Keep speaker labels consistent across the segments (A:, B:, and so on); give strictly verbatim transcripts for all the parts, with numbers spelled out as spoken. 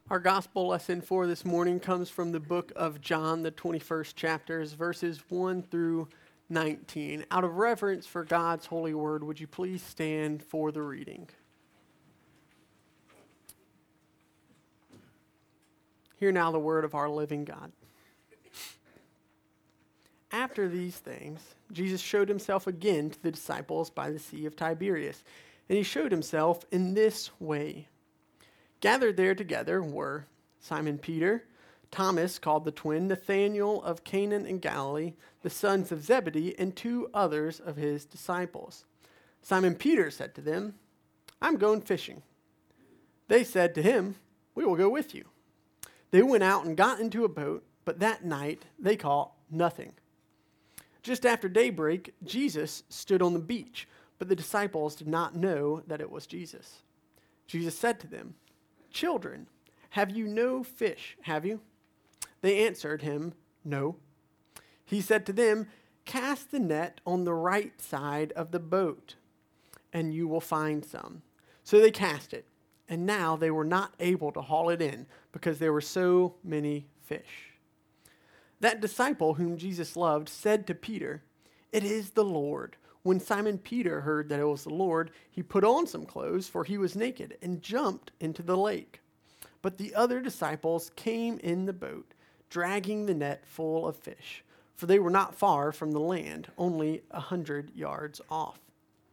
A: Our gospel lesson for this morning comes from the book of John, the twenty-first chapters, verses one through nineteen. Out of reverence for God's holy word, would you please stand for the reading? Hear now the word of our living God. After these things, Jesus showed himself again to the disciples by the Sea of Tiberias, and he showed himself in this way. Gathered there together were Simon Peter, Thomas called the twin, Nathanael of Cana in Galilee, the sons of Zebedee, and two others of his disciples. Simon Peter said to them, "I'm going fishing." They said to him, "We will go with you." They went out and got into a boat, but that night they caught nothing. Just after daybreak, Jesus stood on the beach, but the disciples did not know that it was Jesus. Jesus said to them, "Children, have you no fish, have you?" They answered him, "No." He said to them, "Cast the net on the right side of the boat, and you will find some." So they cast it, and now they were not able to haul it in because there were so many fish. That disciple whom Jesus loved said to Peter, "It is the Lord." When Simon Peter heard that it was the Lord, he put on some clothes, for he was naked, and jumped into the lake. But the other disciples came in the boat, dragging the net full of fish, for they were not far from the land, only a hundred yards off.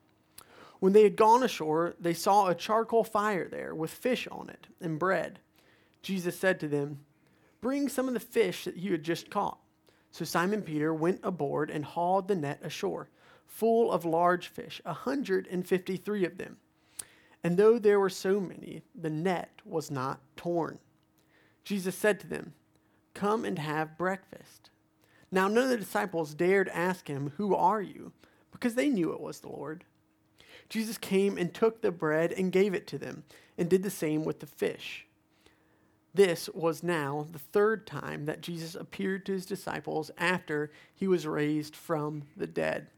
A: When they had gone ashore, they saw a charcoal fire there with fish on it and bread. Jesus said to them, "Bring some of the fish that you had just caught." So Simon Peter went aboard and hauled the net ashore, full of large fish, a hundred and fifty-three of them. And though there were so many, the net was not torn. Jesus said to them, "Come and have breakfast." Now none of the disciples dared ask him, "Who are you?" because they knew it was the Lord. Jesus came and took the bread and gave it to them, and did the same with the fish. This was now the third time that Jesus appeared to his disciples after he was raised from the dead.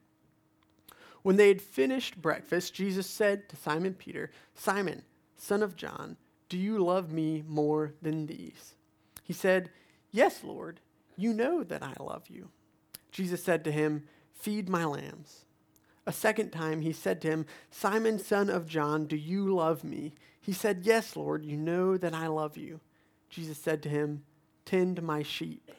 A: When they had finished breakfast, Jesus said to Simon Peter, "Simon, son of John, do you love me more than these?" He said, "Yes, Lord, you know that I love you." Jesus said to him, "Feed my lambs." A second time he said to him, "Simon, son of John, do you love me?" He said, "Yes, Lord, you know that I love you." Jesus said to him, "Tend my sheep."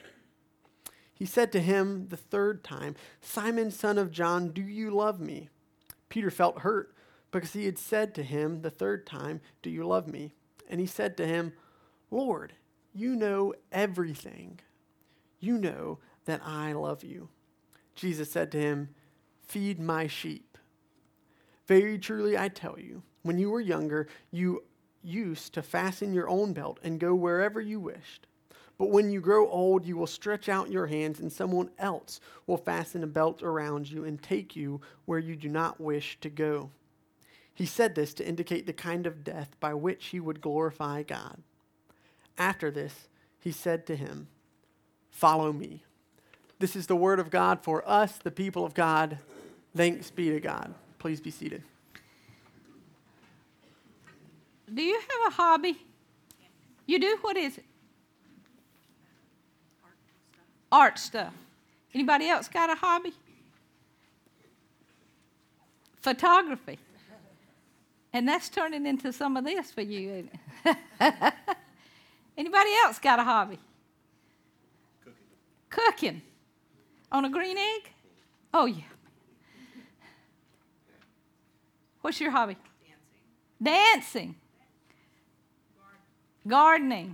A: He said to him the third time, "Simon, son of John, do you love me?" Peter felt hurt because he had said to him the third time, "Do you love me?" And he said to him, "Lord, you know everything. You know that I love you." Jesus said to him, "Feed my sheep. Very truly I tell you, when you were younger, you used to fasten your own belt and go wherever you wished. But when you grow old, you will stretch out your hands, and someone else will fasten a belt around you and take you where you do not wish to go." He said this to indicate the kind of death by which he would glorify God. After this, he said to him, "Follow me." This is the word of God for us, the people of God. Thanks be to God. Please be seated.
B: Do you have a hobby? You do? What is it? Art stuff. Anybody else got a hobby? Photography. And that's turning into some of this for you, isn't it? Anybody else got a hobby? Cooking. Cooking. On a green egg? Oh, yeah. What's your hobby? Dancing. Dancing. Gardening.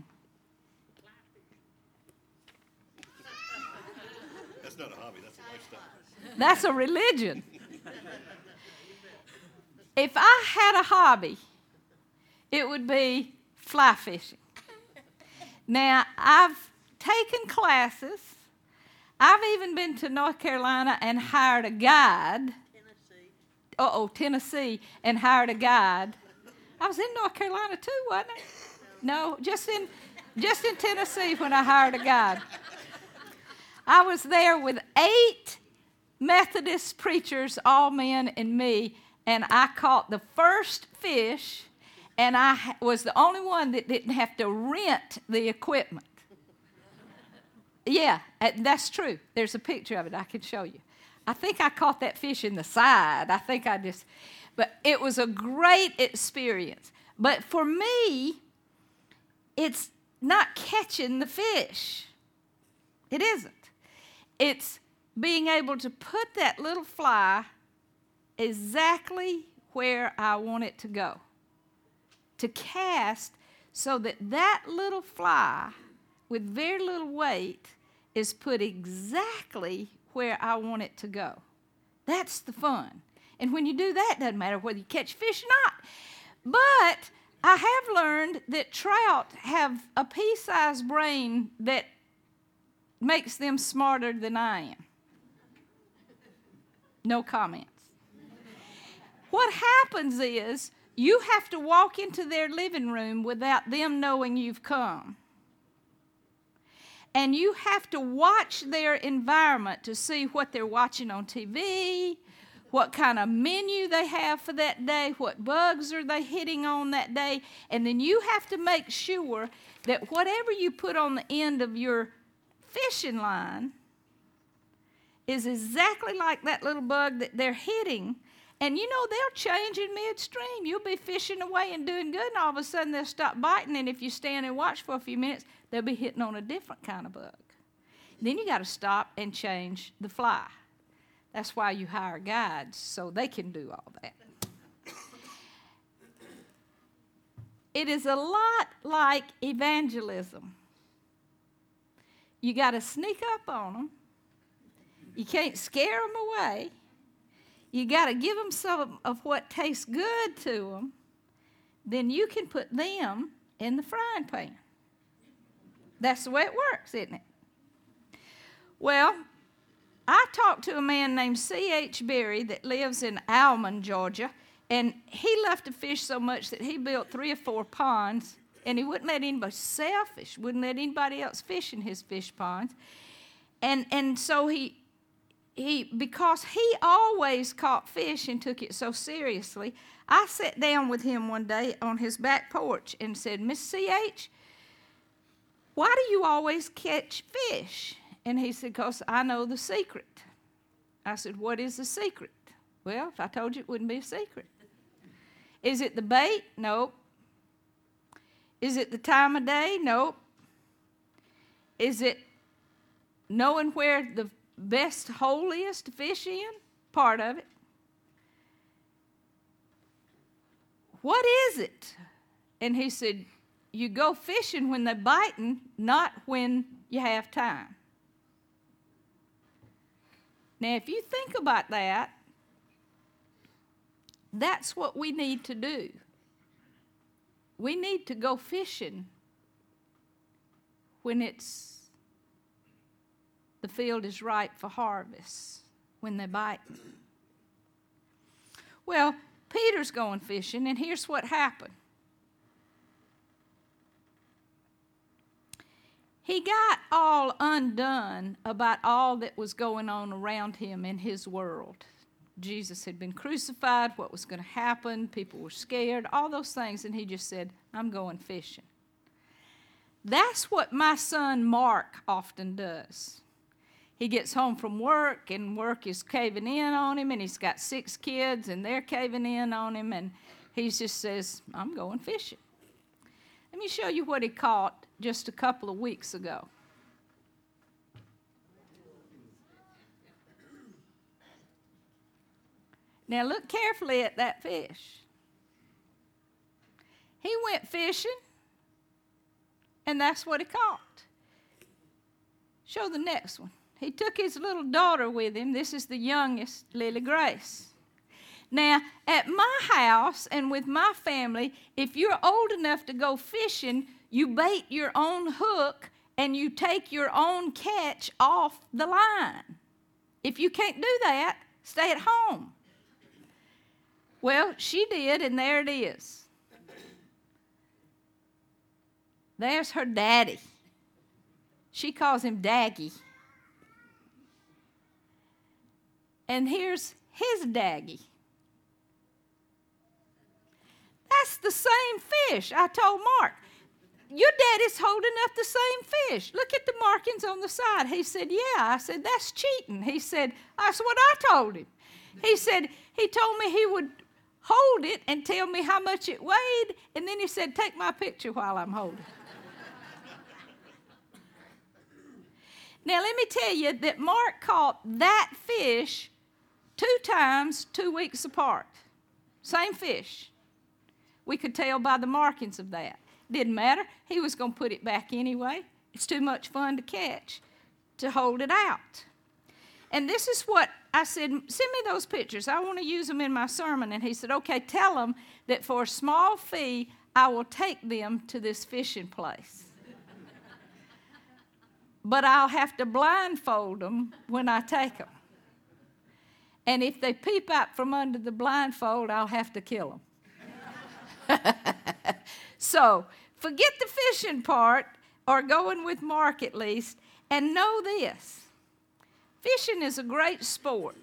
C: That's not a hobby, that's a lifestyle.
B: That's a religion. If I had a hobby, it would be fly fishing. Now, I've taken classes. I've even been to North Carolina and hired a guide. Tennessee. Uh-oh, Tennessee, and hired a guide. I was in North Carolina too, wasn't I? No, just in, just in Tennessee when I hired a guide. I was there with eight Methodist preachers, all men and me, and I caught the first fish And I ha- was the only one that didn't have to rent the equipment. Yeah, uh, that's true. There's a picture of it I can show you. I think I caught that fish in the side. I think I just, but it was a great experience. But for me, it's not catching the fish. It isn't. It's being able to put that little fly exactly where I want it to go. To cast so that that little fly with very little weight is put exactly where I want it to go. That's the fun. And when you do that, it doesn't matter whether you catch fish or not. But I have learned that trout have a pea-sized brain that makes them smarter than I am. No comments. What happens is you have to walk into their living room without them knowing you've come. And you have to watch their environment to see what they're watching on T V, what kind of menu they have for that day, what bugs are they hitting on that day. And then you have to make sure that whatever you put on the end of your fishing line is exactly like that little bug that they're hitting. And you know, they'll change in midstream. You'll be fishing away and doing good, and all of a sudden they'll stop biting, and if you stand and watch for a few minutes, they'll be hitting on a different kind of bug. Then you got to stop and change the fly. That's why you hire guides, so they can do all that. It is a lot like evangelism. You got to sneak up on them. You can't scare them away. You got to give them some of what tastes good to them. Then you can put them in the frying pan. That's the way it works, isn't it? Well, I talked to a man named C H Berry that lives in Almond, Georgia, and he loved to fish so much that he built three or four ponds, and he wouldn't let anybody, selfish, wouldn't let anybody else fish in his fish ponds. And, and so he... He, because he always caught fish and took it so seriously, I sat down with him one day on his back porch and said, Miss C H, why do you always catch fish? And he said, because I know the secret. I said, what is the secret? Well, if I told you, it wouldn't be a secret. Is it the bait? Nope. Is it the time of day? Nope. Is it knowing where the best hole is to fish in? Part of it. What is it? And he said, you go fishing when they're biting, not when you have time. Now, if you think about that, that's what we need to do. We need to go fishing when it's the field is ripe for harvest, when they're biting. Well, Peter's going fishing, and here's what happened. He got all undone about all that was going on around him in his world. Jesus had been crucified, what was going to happen, people were scared, all those things, and he just said, I'm going fishing. That's what my son Mark often does. He gets home from work, and work is caving in on him, and he's got six kids, and they're caving in on him, and he just says, I'm going fishing. Let me show you what he caught just a couple of weeks ago. Now look carefully at that fish. He went fishing, and that's what he caught. Show the next one. He took his little daughter with him. This is the youngest, Lily Grace. Now, at my house and with my family, if you're old enough to go fishing, you bait your own hook and you take your own catch off the line. If you can't do that, stay at home. Well, she did, and there it is. There's her daddy. She calls him Daggy. And here's his Daggy. that's the same fish. I told Mark, your daddy's holding up the same fish. Look at the markings on the side. He said, yeah. I said, that's cheating. He said, that's what I told him. He said, he told me he would hold it and tell me how much it weighed, and then he said, take my picture while I'm holding it. Now, let me tell you that Mark caught that fish two times, two weeks apart. Same fish. We could tell by the markings of that. Didn't matter. He was going to put it back anyway. It's too much fun to catch, to hold it out. And this is what I said, send me those pictures. I want to use them in my sermon. And he said, okay, tell them that for a small fee, I will take them to this fishing place. But I'll have to blindfold them when I take them. And if they peep out from under the blindfold, I'll have to kill them. So forget the fishing part, or going with Mark at least, and know this. Fishing is a great sport.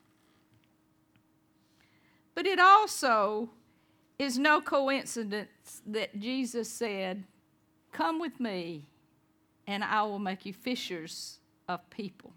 B: But it also is no coincidence that Jesus said, come with me, and I will make you fishers of people.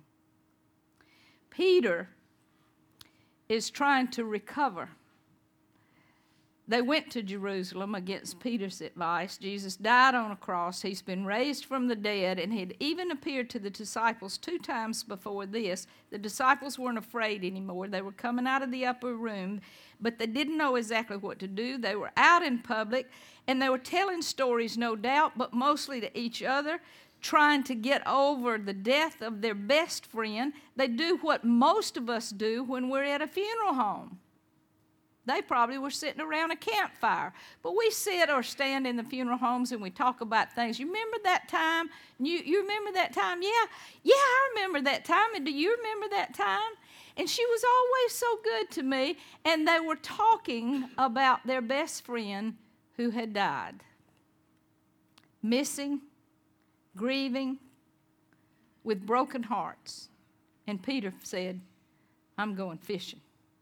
B: Peter is trying to recover. They went to Jerusalem against Peter's advice. Jesus died on a cross. He's been raised from the dead, and he had even appeared to the disciples two times before this. The disciples weren't afraid anymore. They were coming out of the upper room, but they didn't know exactly what to do. They were out in public, and they were telling stories, no doubt, but mostly to each other, trying to get over the death of their best friend. They do what most of us do when we're at a funeral home. They probably were sitting around a campfire. But we sit or stand in the funeral homes and we talk about things. You remember that time? You, you remember that time? Yeah, yeah, I remember that time. And do you remember that time? And she was always so good to me. And they were talking about their best friend who had died. Missing, grieving, with broken hearts. And Peter said, I'm going fishing.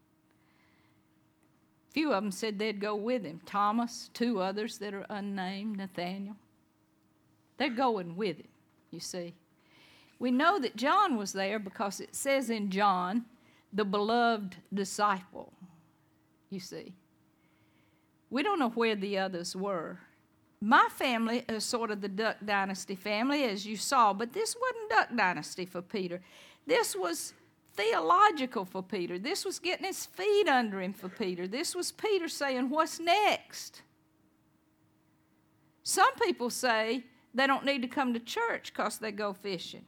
B: Few of them said they'd go with him. Thomas, two others that are unnamed, Nathaniel. They're going with him, you see. We know that John was there because it says in John, the beloved disciple, you see. We don't know where the others were. My family is sort of the Duck Dynasty family, as you saw, but this wasn't Duck Dynasty for Peter. This was theological for Peter. This was getting his feet under him for Peter. This was Peter saying, what's next? Some people say they don't need to come to church because they go fishing.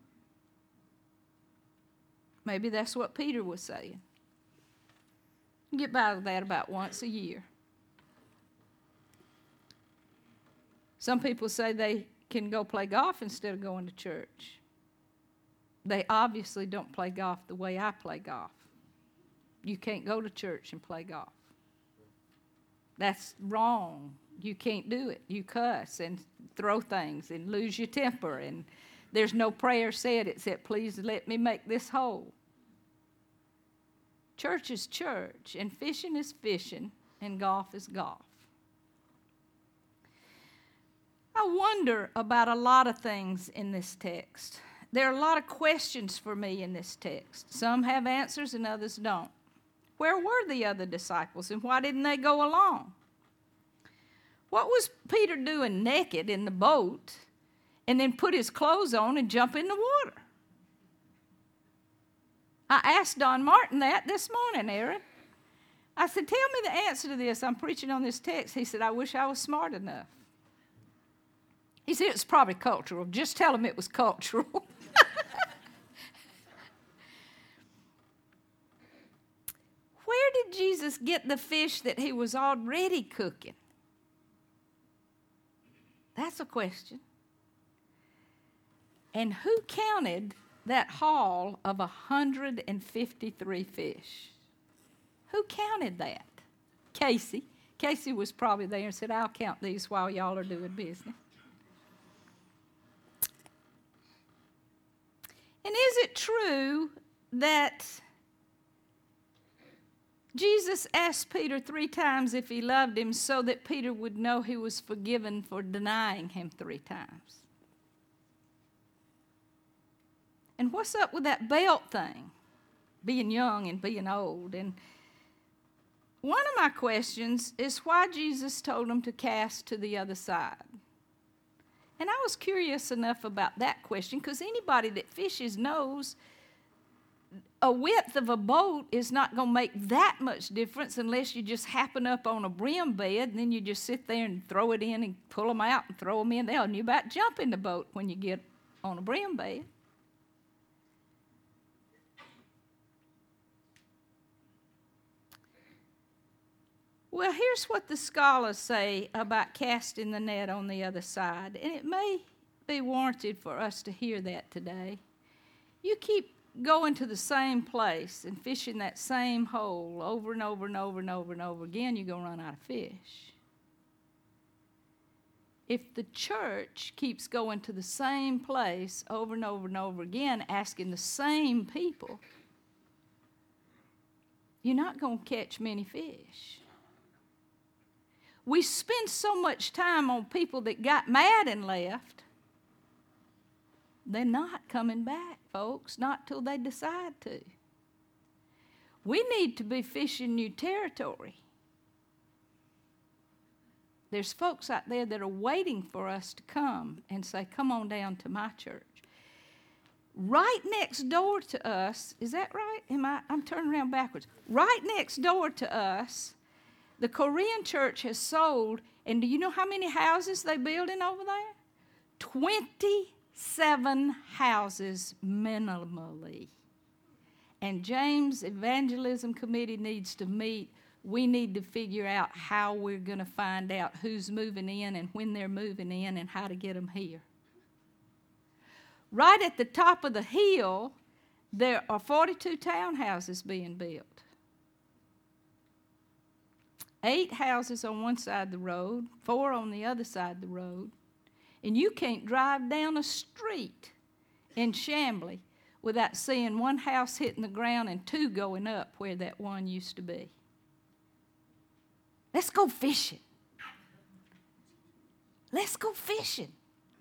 B: Maybe that's what Peter was saying. You get by with that about once a year. Some people say they can go play golf instead of going to church. They obviously don't play golf the way I play golf. You can't go to church and play golf. That's wrong. You can't do it. You cuss and throw things and lose your temper, and there's no prayer said except, please let me make this whole. Church is church, and fishing is fishing, and golf is golf. I wonder about a lot of things in this text. There are a lot of questions for me in this text. Some have answers and others don't. Where were the other disciples, and why didn't they go along? What was Peter doing naked in the boat and then put his clothes on and jump in the water? I asked Don Martin that this morning, Aaron. I said, tell me the answer to this. I'm preaching on this text. He said, I wish I was smart enough. He said, it's probably cultural. Just tell him it was cultural. Where did Jesus get the fish that he was already cooking? That's a question. And who counted that haul of one hundred fifty-three fish? Who counted that? Casey. Casey was probably there and said, I'll count these while y'all are doing business. And is it true that Jesus asked Peter three times if he loved him so that Peter would know he was forgiven for denying him three times. And what's up with that belt thing? Being young and being old. And one of my questions is why Jesus told him to cast to the other side. And I was curious enough about that question because anybody that fishes knows a width of a boat is not going to make that much difference unless you just happen up on a brim bed and then you just sit there and throw it in and pull them out and throw them in there and you about jump in the boat when you get on a brim bed. Well, here's what the scholars say about casting the net on the other side, and it may be warranted for us to hear that today. You keep going to the same place and fishing that same hole over and over and over and over and over again, you're going to run out of fish. If the church keeps going to the same place over and over and over again, asking the same people, you're not going to catch many fish. We spend so much time on people that got mad and left. They're not coming back, folks, not till they decide to. We need to be fishing new territory. There's folks out there that are waiting for us to come and say, come on down to my church. Right next door to us, is that right? Am I, I'm turning around backwards. Right next door to us, the Korean church has sold, and do you know how many houses they're building over there? twenty-seven houses minimally. And James Evangelism Committee needs to meet. We need to figure out how we're going to find out who's moving in and when they're moving in and how to get them here. Right at the top of the hill, there are forty-two townhouses being built. Eight houses on one side of the road, four on the other side of the road. And you can't drive down a street in Chamblee without seeing one house hitting the ground and two going up where that one used to be. Let's go fishing. Let's go fishing.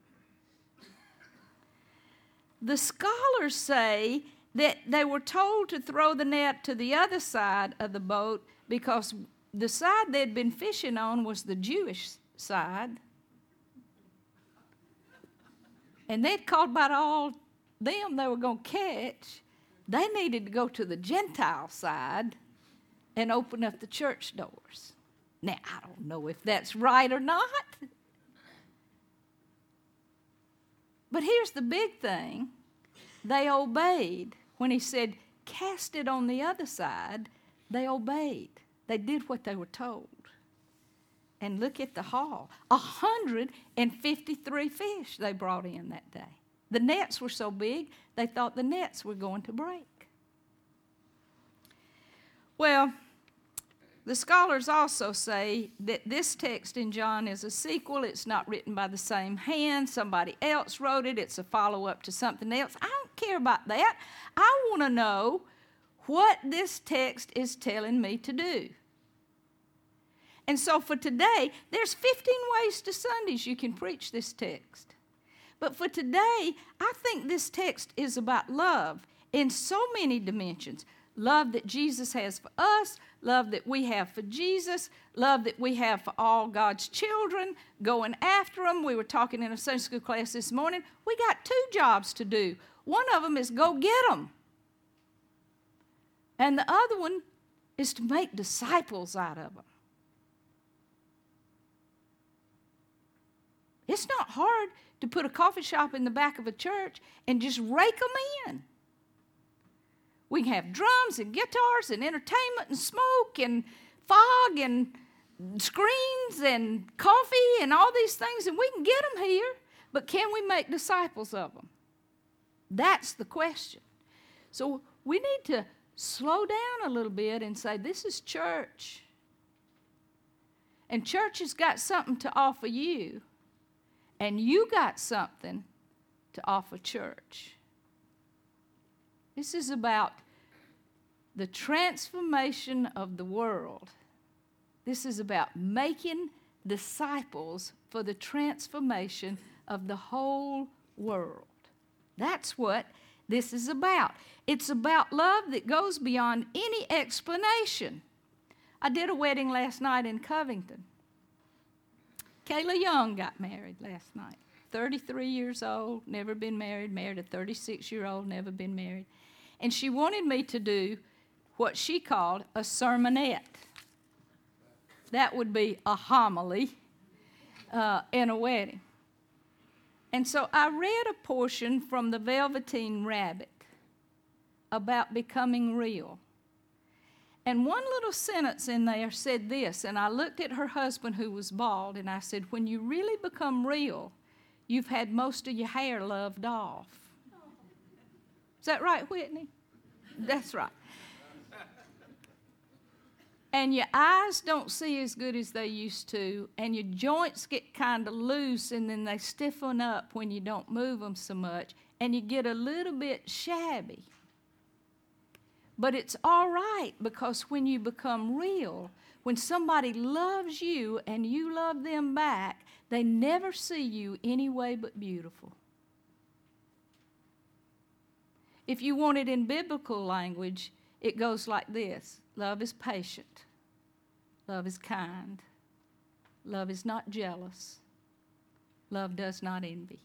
B: The scholars say that they were told to throw the net to the other side of the boat because the side they'd been fishing on was the Jewish side. And they'd called about all them they were going to catch. They needed to go to the Gentile side and open up the church doors. Now, I don't know if that's right or not. But here's the big thing. They obeyed. When he said, cast it on the other side, they obeyed. They did what they were told. And look at the haul. one hundred fifty-three fish they brought in that day. The nets were so big, they thought the nets were going to break. Well, the scholars also say that this text in John is a sequel. It's not written by the same hand. Somebody else wrote it. It's a follow-up to something else. I don't care about that. I want to know what this text is telling me to do. And so for today, there's fifteen ways to Sundays you can preach this text. But for today, I think this text is about love in so many dimensions. Love that Jesus has for us, love that we have for Jesus, love that we have for all God's children, going after them. We were talking in a Sunday school class this morning. We got two jobs to do. One of them is go get them. And the other one is to make disciples out of them. It's not hard to put a coffee shop in the back of a church and just rake them in. We can have drums and guitars and entertainment and smoke and fog and screens and coffee and all these things, and we can get them here, but can we make disciples of them? That's the question. So we need to slow down a little bit and say, this is church. And church has got something to offer you, and you got something to offer church. This is about the transformation of the world. This is about making disciples for the transformation of the whole world. That's what this is about. It's about love that goes beyond any explanation. I did a wedding last night in Covington. Kayla Young got married last night. thirty-three years old, never been married, married a thirty-six-year-old, never been married. And she wanted me to do what she called a sermonette. That would be a homily uh, in a wedding. And so I read a portion from the Velveteen Rabbit about becoming real. And one little sentence in there said this, and I looked at her husband who was bald, and I said, when you really become real, you've had most of your hair loved off. Is that right, Whitney? That's right. And your eyes don't see as good as they used to, and your joints get kind of loose, and then they stiffen up when you don't move them so much, and you get a little bit shabby. But it's all right, because when you become real, when somebody loves you and you love them back, they never see you any way but beautiful. If you want it in biblical language, it goes like this. Love is patient. Love is kind. Love is not jealous. Love does not envy.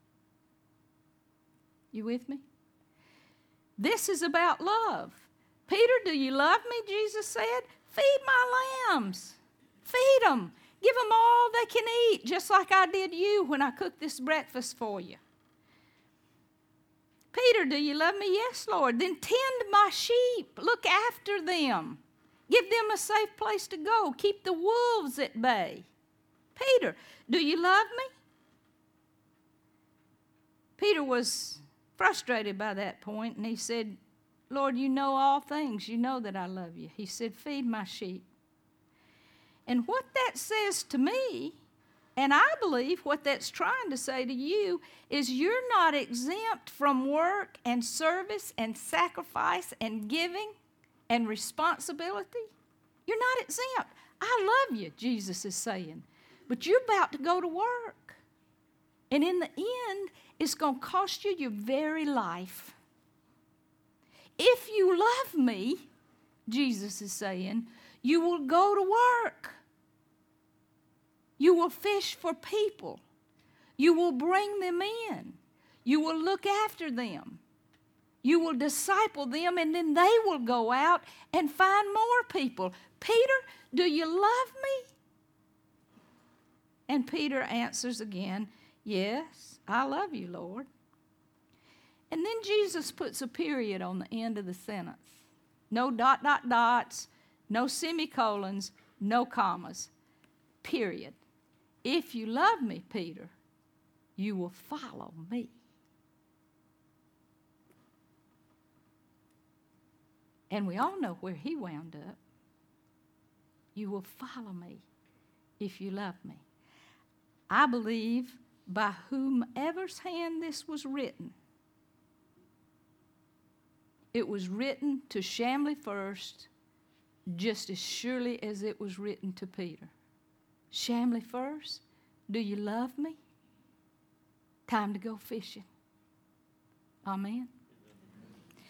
B: You with me? This is about love. Peter, do you love me? Jesus said. Feed my lambs. Feed them. Give them all they can eat, just like I did you when I cooked this breakfast for you. Peter, do you love me? Yes, Lord. Then tend my sheep. Look after them. Give them a safe place to go. Keep the wolves at bay. Peter, do you love me? Peter was frustrated by that point, and he said, Lord, you know all things. You know that I love you. He said, feed my sheep. And what that says to me, and I believe what that's trying to say to you, is you're not exempt from work and service and sacrifice and giving and responsibility. You're not exempt. I love you, Jesus is saying, but you're about to go to work. And in the end, it's going to cost you your very life. If you love me, Jesus is saying, you will go to work. You will fish for people. You will bring them in. You will look after them. You will disciple them, and then they will go out and find more people. Peter, do you love me? And Peter answers again, yes, I love you, Lord. And then Jesus puts a period on the end of the sentence. No dot, dot, dots, no semicolons, no commas. Period. If you love me, Peter, you will follow me. And we all know where he wound up. You will follow me if you love me. I believe by whomever's hand this was written, it was written to Shamley first, just as surely as it was written to Peter. Shamley first, do you love me? Time to go fishing. Amen.